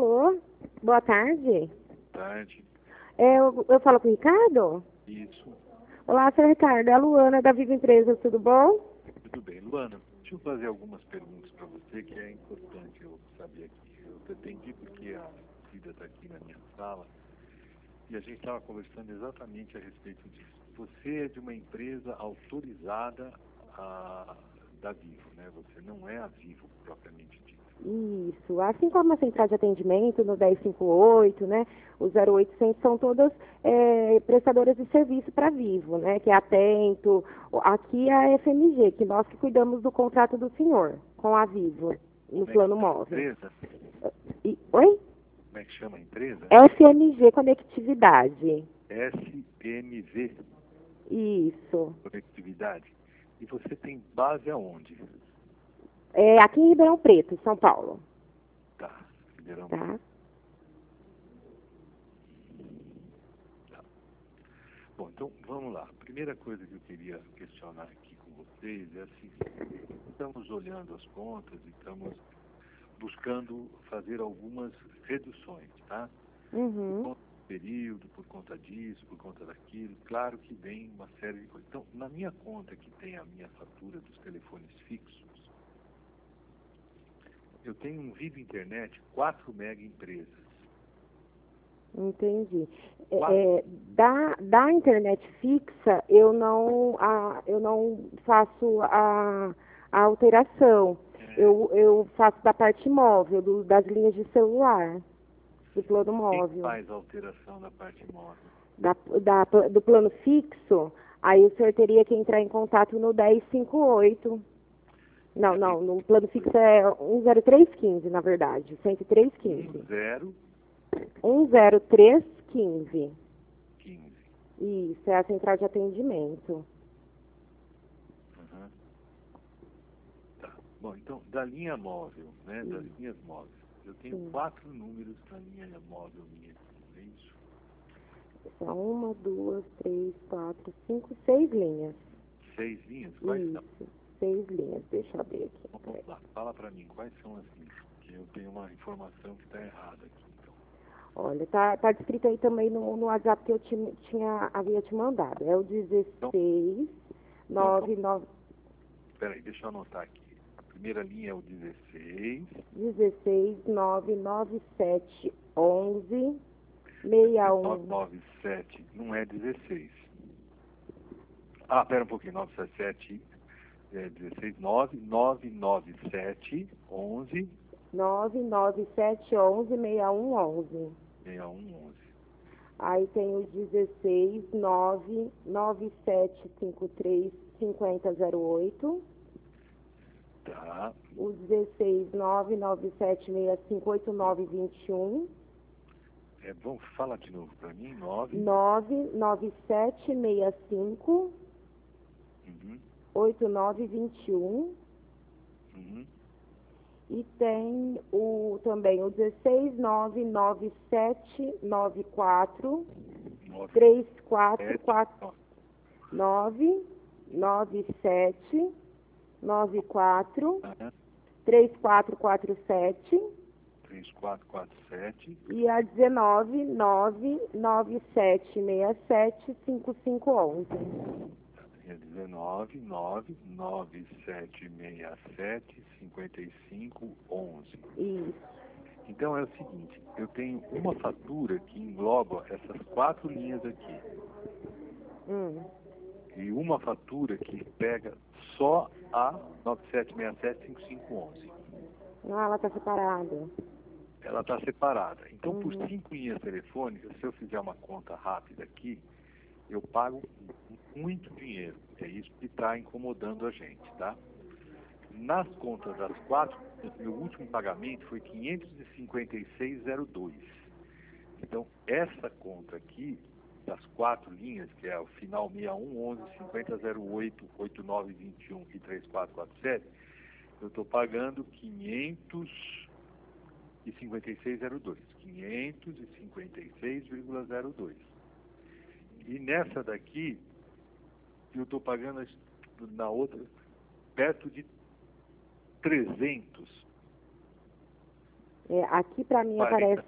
Alô? Boa tarde. Tarde. Eu falo com o Ricardo? Isso. Olá, seu Ricardo. É a Luana da Viva Empresas, tudo bom? Tudo bem. Luana, deixa eu fazer algumas perguntas para você que é importante eu saber aqui. Eu te atendi porque a Cida está aqui na minha sala e a gente estava conversando exatamente a respeito disso. Você é de uma empresa autorizada da Vivo, né? Você não é a Vivo propriamente dita. Isso. Assim como a central de atendimento no 1058, né? O 0800 são todas prestadoras de serviço para Vivo, né? Que é Atento. Aqui é a FMG, que nós que cuidamos do contrato do senhor com a Vivo, no plano móvel. Empresa? Oi? Como é que chama a empresa? FMG Conectividade. SMV Isso. Conectividade. E você tem base aonde? Aqui em Ribeirão Preto, São Paulo. Tá, Ribeirão Tá? Preto. Tá. Bom, então vamos lá. A primeira coisa que eu queria questionar aqui com vocês é assim, estamos olhando as contas e estamos buscando fazer algumas reduções, tá? Uhum. Por conta do período, por conta disso, por conta daquilo, claro que vem uma série de coisas. Então, na minha conta que tem a minha fatura dos telefones fixos, eu tenho um Vivo Internet 4 mega empresas. Entendi. Da internet fixa, eu não faço a alteração. Eu faço da parte móvel, das linhas de celular, do plano móvel. Quem faz a alteração da parte móvel? Do plano fixo, aí o senhor teria que entrar em contato no 1058. Não, no plano fixo é 10315, na verdade, 10315. 10315. 15. Isso, é a central de atendimento. Uhum. Tá. Bom, então, da linha móvel, né, das linhas móveis, eu tenho 4 números na linha móvel minha, é isso? São 1, 2, 3, 4, 5, 6 linhas. 6 linhas? Quais são? Isso, 6 linhas, deixa eu abrir aqui. Vamos lá, fala para mim, quais são as linhas? Que eu tenho uma informação que está errada aqui, então. Olha, tá descrito aí também no WhatsApp que eu havia te mandado. É o 16 99. Espera aí, deixa eu anotar aqui. A primeira linha é o 16. 16 997 11 61. 997 não é 16. Ah, espera um pouquinho, 977 é 16, 997 11 997 11 6111. 6111. Aí tem o 16 99753 5008. Tá. O 16 99765 8921. Vamos falar de novo para mim. 99765 8921. Uhum. E tem também o 16 99794 3449 997 94 3447. 3447. E a 19 99767 5511. É 19 99767 5511. Isso. Então é o seguinte, eu tenho uma fatura que engloba essas 4 linhas aqui. E uma fatura que pega só a 97675511. Não, ela está separada. Ela está separada. Então, por 5 linhas telefônicas, se eu fizer uma conta rápida aqui, eu pago muito dinheiro. É isso que está incomodando a gente, tá? Nas contas das 4, meu último pagamento foi 556,02. Então, essa conta aqui, das 4 linhas, que é o final 61, 11, 50, 08, 89, 21 e 3447, eu estou pagando 556,02. 556,02. E nessa daqui, eu estou pagando na outra perto de 300. Aqui para mim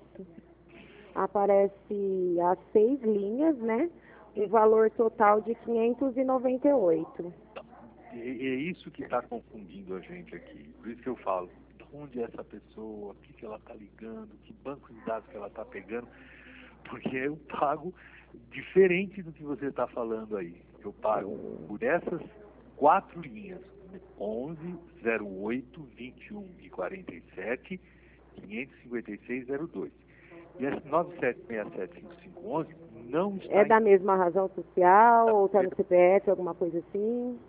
aparece as 6 linhas, né? O valor total de 598. É isso que está confundindo a gente aqui. Por isso que eu falo, de onde é essa pessoa, o que ela está ligando, que banco de dados que ela está pegando, porque eu pago diferente do que você está falando aí. Eu pago por essas 4 linhas, 11, 08, 21 e 47, 556,02. E esse 97675511 não está... É da mesma razão social, ou está no CPF, alguma coisa assim?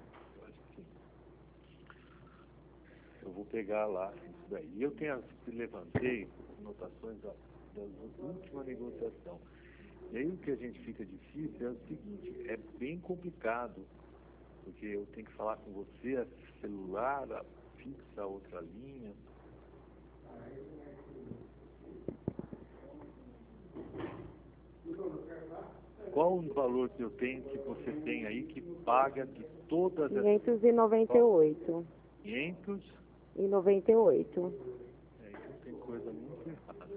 Eu vou pegar lá isso daí. Eu levantei anotações da última negociação. E aí o que a gente fica difícil é o seguinte, é bem complicado, porque eu tenho que falar com você, a celular, a fixa, a outra linha. Qual o valor que eu tenho, que você tem aí, que paga de todas as... 598. 598. Então tem coisa muito errada.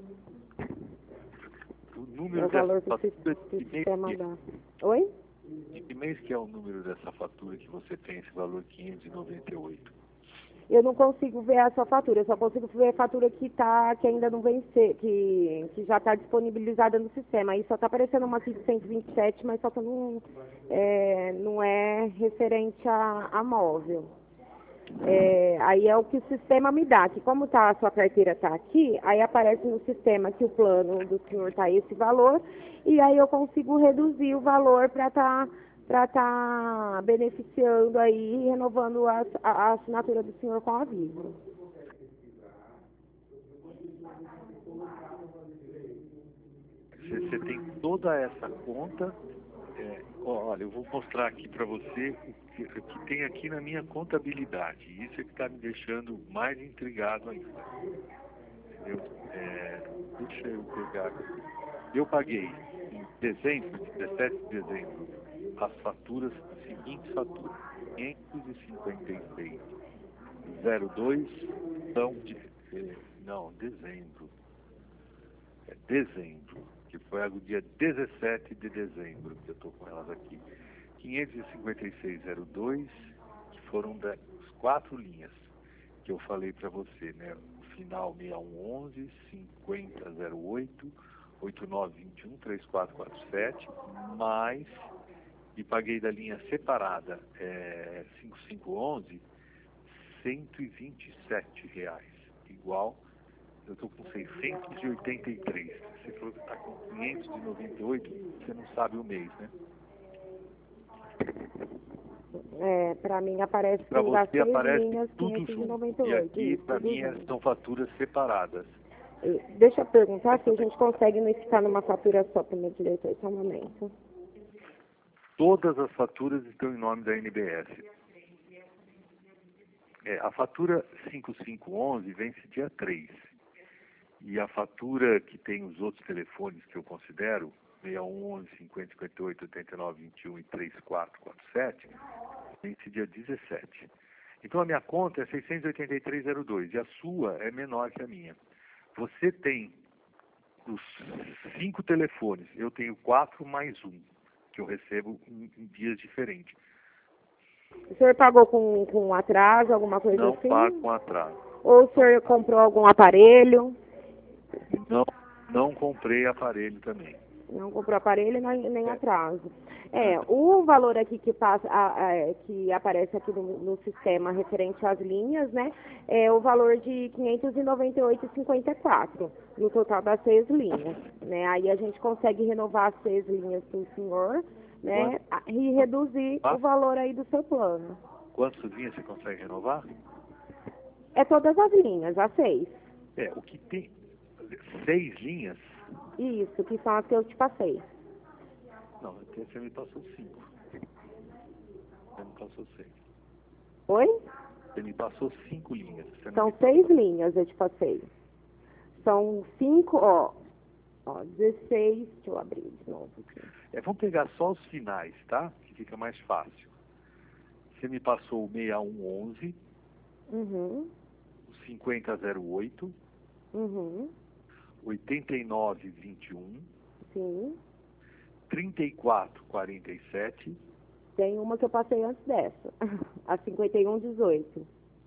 O número valor dessa fatura... que o sistema dá. Oi? De que mês que é o número dessa fatura que você tem, esse valor 598? Eu não consigo ver a sua fatura, eu só consigo ver a fatura que ainda não venceu, que já está disponibilizada no sistema. Aí só está aparecendo uma aqui de 127, mas só que não é referente a móvel. Aí é o que o sistema me dá, que como a sua carteira está aqui, aí aparece no sistema que o plano do senhor está esse valor, e aí eu consigo reduzir o valor para estar beneficiando aí, renovando a assinatura do senhor com a Vivo. Você tem toda essa conta. Olha, eu vou mostrar aqui para você o que tem aqui na minha contabilidade. Isso é que está me deixando mais intrigado ainda. Entendeu? Deixa eu pegar aqui. Eu paguei em dezembro, 17 de dezembro, as faturas, as seguintes faturas: 556,02 são de... Não, dezembro. Dezembro, que foi o dia 17 de dezembro, que eu estou com elas aqui. 556,02, que foram das 4 linhas que eu falei para você, né? O final 6111, 5008, 8921, 3447, mais, e paguei da linha separada 5511, R$127, igual. Eu estou com 683. Você falou que está com 598, você não sabe o mês, né? Para mim aparece para você aparece linhas, tudo 598. junto. E aqui, Isso, para mim, são faturas separadas. Deixa eu perguntar se a gente consegue unificar numa fatura só para o meu diretor, só um momento. Todas as faturas estão em nome da NBS. A fatura 5511 vence dia 3. E a fatura que tem os outros telefones que eu considero, 6111, 5058, 8921 e 3447, vence dia 17. Então a minha conta é 683,02 e a sua é menor que a minha. Você tem os 5 telefones, eu tenho 4 mais 1, que eu recebo em dias diferentes. O senhor pagou com atraso, alguma coisa assim? Não pago com atraso. Ou o senhor comprou algum aparelho? Não comprei aparelho também. Não comprou aparelho nem atraso. O valor aqui que aparece aqui no sistema referente às linhas, né, é o valor de 598,54 no total das 6 linhas, né? Aí a gente consegue renovar as 6 linhas para o senhor, né, e reduzir o valor aí do seu plano. Quantas linhas você consegue renovar? É todas as linhas, as 6. O que tem 6 linhas? Isso, que são as que eu te passei. Não, você me passou 5. Você me passou 6. Oi? Você me passou 5 linhas. São 6 linhas, eu te passei. São 5, ó, 16, deixa eu abrir de novo aqui. Vamos pegar só os finais, tá? Que fica mais fácil. Você me passou o 6111, o 5008, Uhum. 8921. Sim. 3447. Tem uma que eu passei antes dessa. A 5118.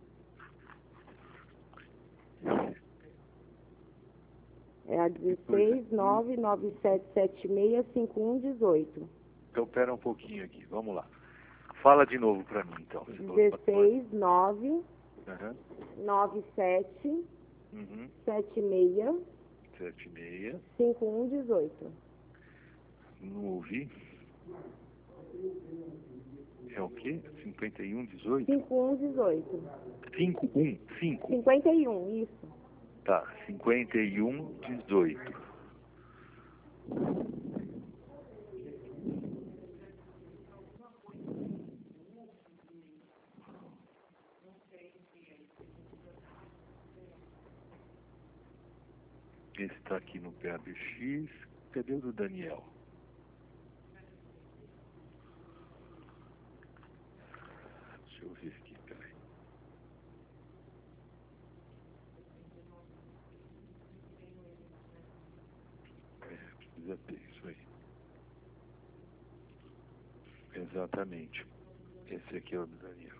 É a 16997765118. Então, pera um pouquinho aqui, vamos lá. Fala de novo para mim, então. 16997 Uhum. 76 76. 5118. Não ouvi. É o quê? 5118? 5118. 515. 51, isso. Tá, 5118. Esse está aqui no PABX. Cadê o do Daniel? Deixa eu ver aqui, peraí. Precisa ter isso aí. Exatamente. Esse aqui é o do Daniel.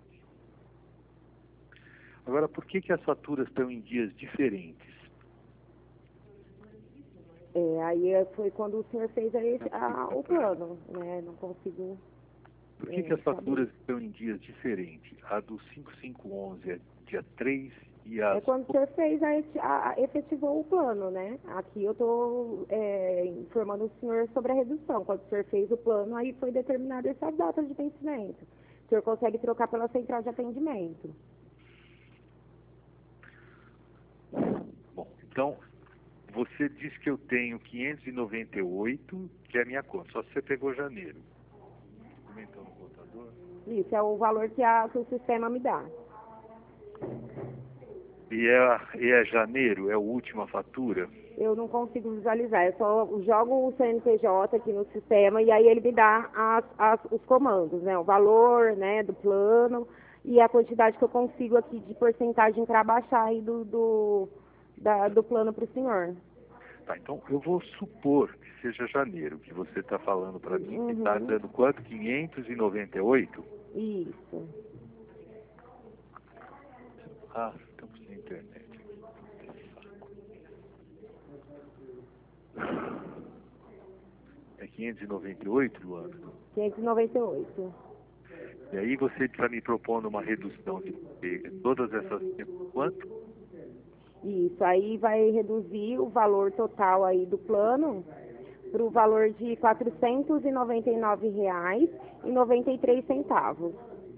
Agora, por que as faturas estão em dias diferentes? Aí foi quando o senhor fez o plano, né? Não consigo. Por que as faturas estão em dias diferentes? A do 5511 é dia 3 e a... É quando o senhor fez, efetivou o plano, né? Aqui eu estou informando o senhor sobre a redução. Quando o senhor fez o plano, aí foi determinada essas datas de vencimento. O senhor consegue trocar pela central de atendimento. Bom, então, você diz que eu tenho 598, que é a minha conta. Só se você pegou janeiro. Documentando no computador. Isso, é o valor que o sistema me dá. E é janeiro? É a última fatura? Eu não consigo visualizar. Eu só jogo o CNPJ aqui no sistema e aí ele me dá os comandos, né? O valor, né, do plano e a quantidade que eu consigo aqui de porcentagem para baixar aí do plano para o senhor. Tá, então eu vou supor que seja janeiro, que você está falando para mim, que está Uhum. dando quanto? 598? Isso. Ah, estamos sem internet. É 598, Luana? 598. E aí você está me propondo uma redução de todas essas... Quanto? Isso, aí vai reduzir o valor total aí do plano para o valor de R$ 499,93.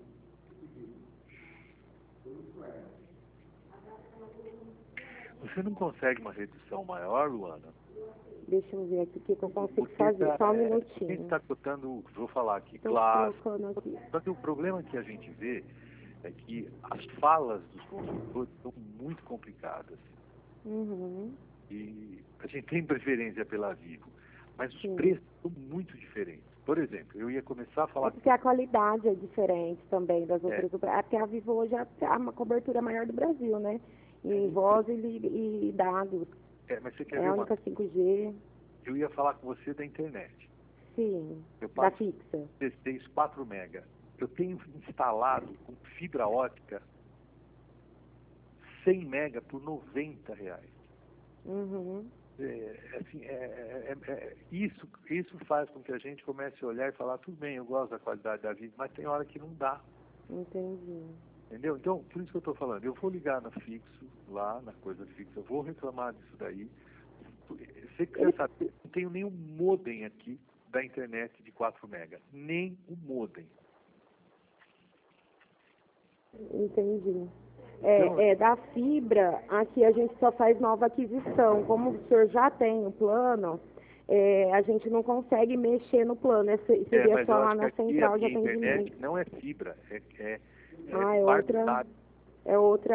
Você não consegue uma redução maior, Luana? Deixa eu ver aqui o que eu consigo Porque fazer, só um a gente minutinho. está cotando, vou falar aqui, Estou claro. colocando aqui. Só que o problema que a gente vê é que as falas dos consultores são muito complicadas. Uhum. E a gente tem preferência pela Vivo, mas os Sim. preços são muito diferentes. Por exemplo, eu ia começar a falar... É porque a qualidade é diferente também das outras. É porque a Vivo hoje é uma cobertura maior do Brasil, né? Em voz e dados. mas você quer É ver a uma... única 5G. Eu ia falar com você da internet. Sim, Eu da pago fixa. 16, 4 mega. Eu tenho instalado com fibra ótica 100 mega por R$90. Uhum. Isso faz com que a gente comece a olhar e falar, tudo bem, eu gosto da qualidade da vida, mas tem hora que não dá. Entendi. Entendeu? Então, por isso que eu estou falando, eu vou ligar na fixo, lá na coisa fixa, eu vou reclamar disso daí. Você quer saber, não tenho nenhum modem aqui da internet de 4 mega. Nem o modem. Entendi. Então, Da fibra, aqui a gente só faz nova aquisição. Como o senhor já tem o plano, a gente não consegue mexer no plano. Seria mas só eu lá acho que na aqui central a de minha internet atendimento. não é fibra, é outra. É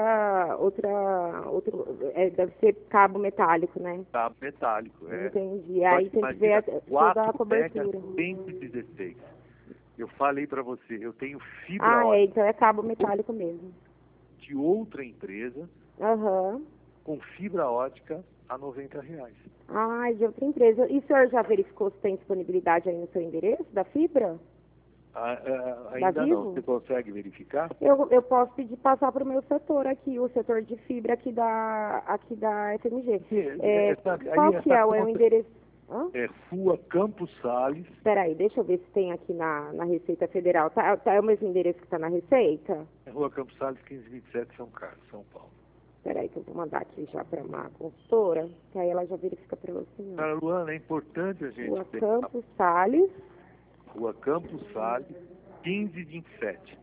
deve ser cabo metálico, né? cabo metálico. Entendi. Só Aí que tem que ver imagina, toda a 4 mega cobertura. 116. Eu falei para você, eu tenho fibra ótica Então é cabo metálico mesmo. de outra empresa, Aham. com fibra ótica a R$90. Ah, de outra empresa. E o senhor já verificou se tem disponibilidade aí no seu endereço da fibra? Ainda não. Você consegue verificar? Eu posso pedir passar para o meu setor aqui, o setor de fibra aqui da FMG. Qual que é o endereço? Hã? É Rua Campos Sales. Espera aí, deixa eu ver se tem aqui na Receita Federal. É o mesmo endereço que está na Receita? É Rua Campos Sales, 1527, São Carlos, São Paulo. Espera aí que eu vou mandar aqui já para uma consultora, que aí ela já verifica para você. Cara, Luana, é importante a gente... Rua Campos Sales. Rua Campos Sales, 1527.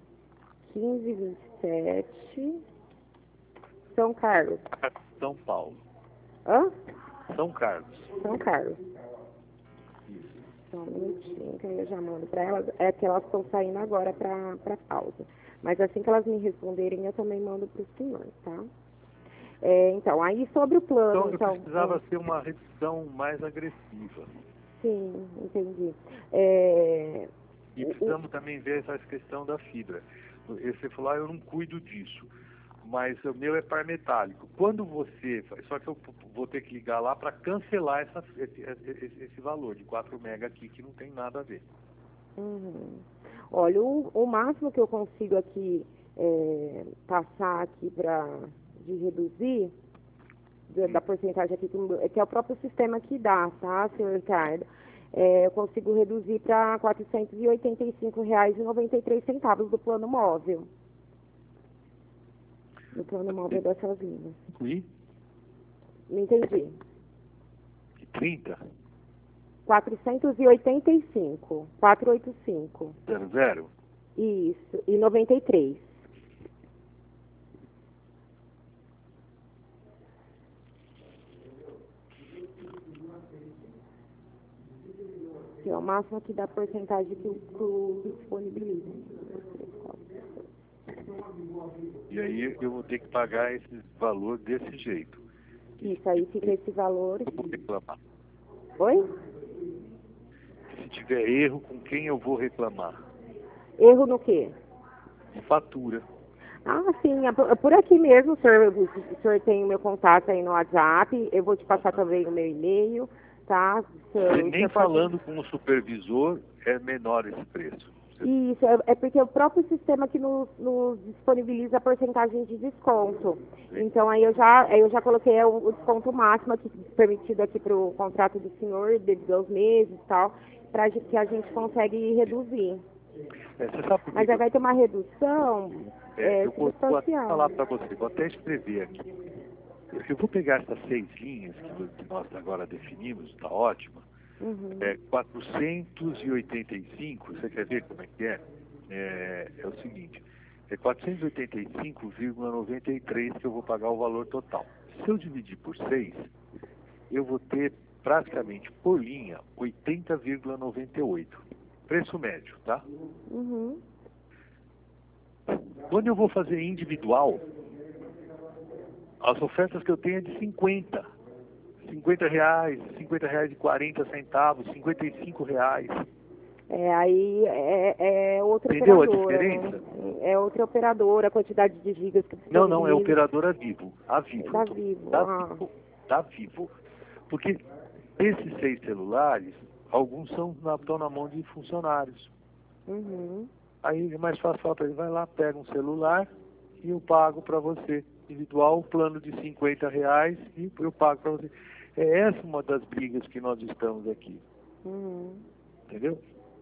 1527. São Carlos. São Paulo. Hã? São Carlos. São Carlos. Isso. Só um minutinho, que aí eu já mando para elas. É que elas estão saindo agora para pausa. Mas assim que elas me responderem, eu também mando para o senhor, tá? Então, aí sobre o plano... Então, eu precisava ser uma redução mais agressiva. Sim, entendi. E precisamos também ver essa questão da fibra. Você falou, eu não cuido disso, mas o meu é par metálico. Quando você... Só que eu vou ter que ligar lá para cancelar esse valor de 4 mega aqui, que não tem nada a ver. Uhum. Olha, o máximo que eu consigo aqui passar aqui de reduzir da porcentagem aqui, que é o próprio sistema que dá, tá, senhor Ricardo? Eu consigo reduzir para R$ 485,93 do plano móvel. Do plano móvel dessas linhas. E? Não entendi. 30? 485. 485. 00? Isso. E 93. Que é o máximo que dá porcentagem que o disponibiliza. E aí eu vou ter que pagar esse valor desse jeito. Isso, aí fica esse valor. Eu vou reclamar. Oi? Se tiver erro, com quem eu vou reclamar? Erro no quê? Fatura. Ah, sim, é por aqui mesmo, o senhor tem o meu contato aí no WhatsApp, eu vou te passar também o meu e-mail, tá? Você nem falando com o supervisor é menor esse preço. Isso, é porque o próprio sistema que nos disponibiliza a porcentagem de desconto. Então, aí eu já coloquei o desconto máximo aqui, permitido aqui para o contrato do senhor, devido aos meses e tal, para que a gente consegue reduzir. Você sabe por Mas aí vai ter uma redução eu vou substancial. falar para você, vou até escrever aqui. Eu vou pegar essas 6 linhas que nós agora definimos, está ótima. Uhum. 485, você quer ver como é que é? É o seguinte, 485,93 que eu vou pagar o valor total. Se eu dividir por 6, eu vou ter praticamente por linha 80,98. Preço médio, tá? Uhum. Quando eu vou fazer individual, as ofertas que eu tenho é de 50. R$50, R$50,40, R$55. Aí é outra Entendeu operadora. a diferença? Né? É outra operadora, a quantidade de gigas que precisa. Não, é operadora Vivo. A Vivo. Da Vivo. Da Vivo. Porque esses 6 celulares, alguns estão na mão de funcionários. Uhum. Aí é mais fácil falar para ele, vai lá, pega um celular e eu pago para você. Individual, plano de R$50 e eu pago para você. É essa uma das brigas que nós estamos aqui. Uhum. Entendeu?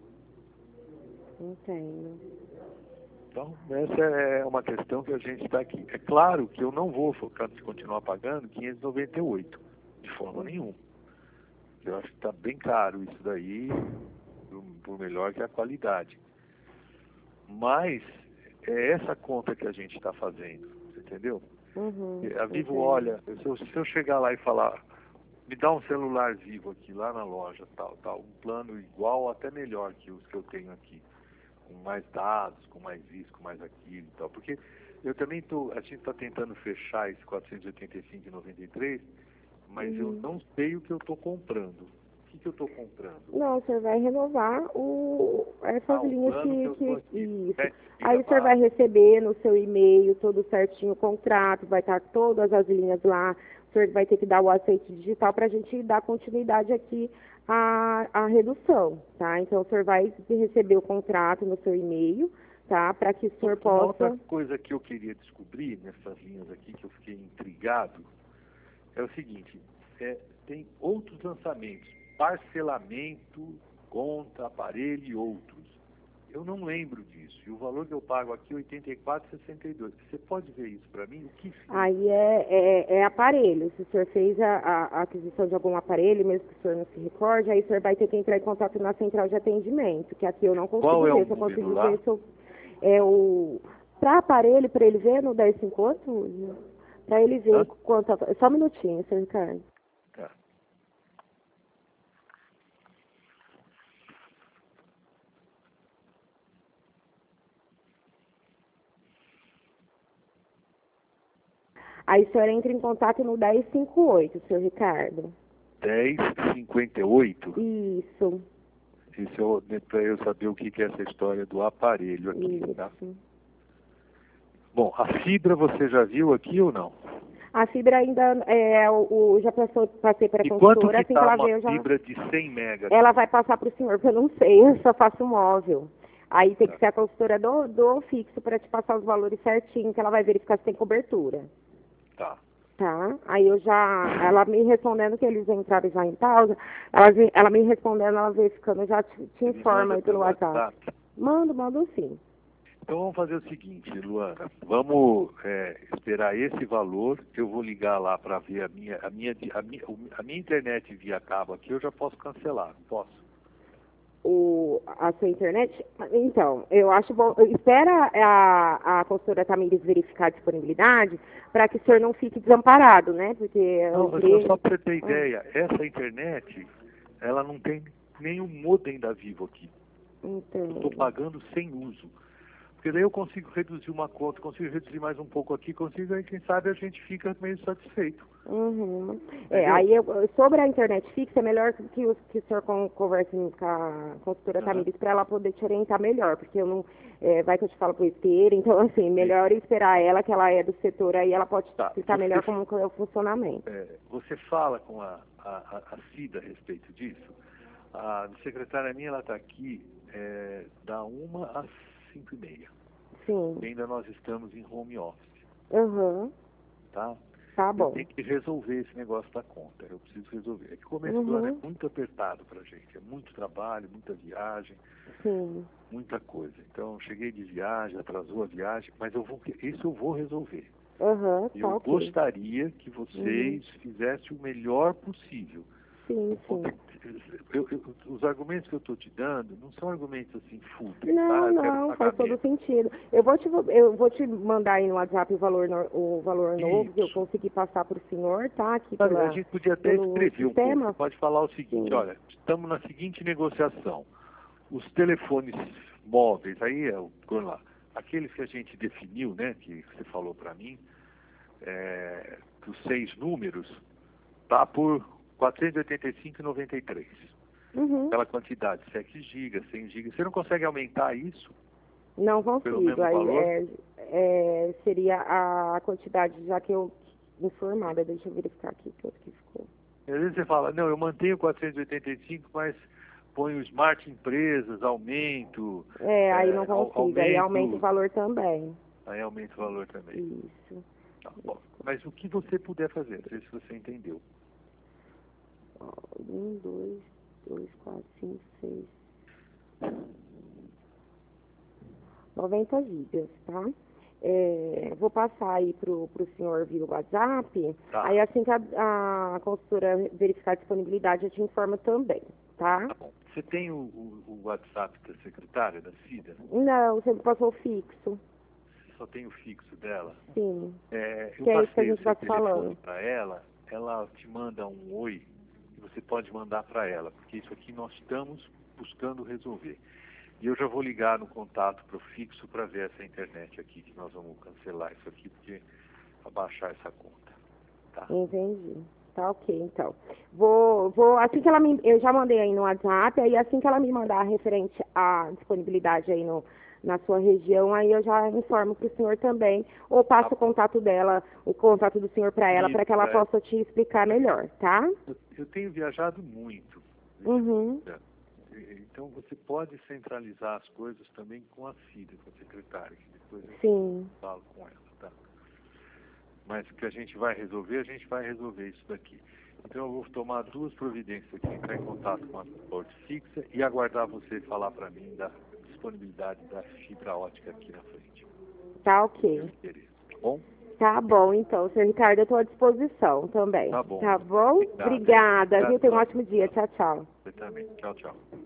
Entendo. Então, essa é uma questão que a gente está aqui. É claro que eu não vou continuar pagando 598, de forma nenhuma. Eu acho que está bem caro isso daí, por melhor que a qualidade. Mas é essa conta que a gente está fazendo, entendeu? Uhum. A Vivo, olha, se eu chegar lá e falar, me dá um celular Vivo aqui, lá na loja, tal, um plano igual, até melhor que os que eu tenho aqui, com mais dados, com mais isso, com mais aquilo e tal, porque eu também a gente está tentando fechar esse 485,93, mas eu não sei o que eu estou comprando. que eu estou comprando? Não, o senhor vai renovar essas linhas isso. Aí o senhor vai receber no seu e-mail todo certinho o contrato, vai estar todas as linhas lá, o senhor vai ter que dar o aceite digital para a gente dar continuidade aqui à redução, tá? Então o senhor vai receber o contrato no seu e-mail, tá? Para que o senhor possa... Outra coisa que eu queria descobrir nessas linhas aqui, que eu fiquei intrigado, é o seguinte, tem outros lançamentos, parcelamento, conta, aparelho e outros. Eu não lembro disso. E o valor que eu pago aqui é R$ 84,62. Você pode ver isso para mim? O que Aí é aparelho. Se o senhor fez a aquisição de algum aparelho, mesmo que o senhor não se recorde, aí o senhor vai ter que entrar em contato na central de atendimento, que aqui eu não consigo Qual é ver. o Se eu consigo número lá? ver, para aparelho, para ele ver no 1058, para ele ver quanto... Só um minutinho, senhor Ricardo. Tá. Aí o senhor entra em contato no 1058, senhor Ricardo. 10,58? Isso. Isso é para eu saber o que é essa história do aparelho aqui, Isso. tá? Bom, a fibra você já viu aqui ou não? A fibra ainda já passei para a E quanto consultora, que assim que tá ela uma veio, eu já... fibra de 100 megas? Ela vai passar para o senhor, porque eu não sei, eu só faço móvel. Aí tem que ser a consultora do fixo para te passar os valores certinho, que ela vai verificar se tem cobertura. Tá. Tá? Aí ela me respondendo que eles entraram já em pausa, ela me respondendo, ela verificando, eu já te informa aí pelo WhatsApp. Mando sim. Então vamos fazer o seguinte, Luana, vamos esperar esse valor, eu vou ligar lá para ver a minha internet via cabo aqui, eu já posso cancelar, não posso? A sua internet? Então, eu acho bom. Espera a consultora Tamires verificar a disponibilidade para que o senhor não fique desamparado, né? Porque Não, só para você ter ideia, essa internet, ela não tem nenhum modem da Vivo aqui. Então... Eu estou pagando sem uso. Porque daí eu consigo reduzir uma conta, consigo reduzir mais um pouco aqui, aí quem sabe a gente fica meio satisfeito. Uhum. Aí sobre a internet fixa, é melhor que o senhor converse com a consultora Tamires para ela poder te orientar melhor, porque eu não... vai que eu te falo por esteira, então assim, melhor esperar ela, que ela é do setor, aí ela pode explicar melhor como é o funcionamento. Você fala com a Cida a respeito disso? A secretária minha, ela está aqui da 1 às 5h30. Sim. E ainda nós estamos em home office. Uhum. Tá? Tá bom. Eu tenho que resolver esse negócio da conta. Eu preciso resolver. É que o começo do ano é muito apertado pra gente. É muito trabalho, muita viagem. Sim. Muita coisa. Então, cheguei de viagem, atrasou a viagem, mas isso eu vou resolver. Eu gostaria que vocês fizessem o melhor possível. Sim, sim. Os argumentos que eu estou te dando não são argumentos assim fúteis, não, tá? não, faz todo sentido. Eu vou te mandar aí no WhatsApp o valor novo que eu consegui passar para o senhor, tá? Aqui a gente podia até escrever um pouco. Você pode falar o seguinte, olha, estamos na seguinte negociação. Os telefones móveis, aí aqueles que a gente definiu, né, que você falou para mim, os 6 números, tá por R$ 485,93. Aquela quantidade, 7 GB, 100 GB. Você não consegue aumentar isso? Não consigo. Pelo mesmo valor? Seria a quantidade, já que eu informada. Deixa eu verificar aqui quanto que ficou. Às vezes você fala, não, eu mantenho 485, mas ponho Smart Empresas, aumento... aí não consigo. Aí aumenta o valor também. Aí aumenta o valor também. Isso. Tá bom. Mas o que você puder fazer, não sei se você entendeu. 1, 2, 4, 5, 6... 90 gigas, tá? Vou passar aí pro senhor via WhatsApp. Tá. Aí assim que a consultora verificar a disponibilidade, eu te informo também, tá? Tá bom. Você tem o WhatsApp da secretária, da Cida? Não, você passou o fixo. Você só tem o fixo dela? Sim. Eu que é isso que a passei gente o tá seu falando. telefone para ela te manda um oi e você pode mandar para ela, porque isso aqui nós estamos buscando resolver. E eu já vou ligar no contato para o fixo para ver essa internet aqui, que nós vamos cancelar isso aqui, porque abaixar essa conta. Tá? Entendi. Tá ok, então. Assim que eu já mandei aí no WhatsApp, aí assim que ela me mandar referente à disponibilidade aí na sua região, aí eu já informo para o senhor também, ou passo o contato dela, o contato do senhor para ela, para que ela possa te explicar melhor, tá? Eu tenho viajado muito. Uhum. Então você pode centralizar as coisas também com a Cida, com a secretária, que depois Sim. eu falo com ela, tá? Mas o que a gente vai resolver isso daqui. Então eu vou tomar duas providências aqui, entrar em contato com a porta fixa e aguardar você falar para mim da disponibilidade da fibra ótica aqui na frente. Tá ok. Tá bom? Tá bom, então, senhor Ricardo, eu estou à disposição também. Tá bom. Tá bom? Obrigada, viu? Tenha um ótimo dia. Tchau, tchau. Você também. Tchau, tchau.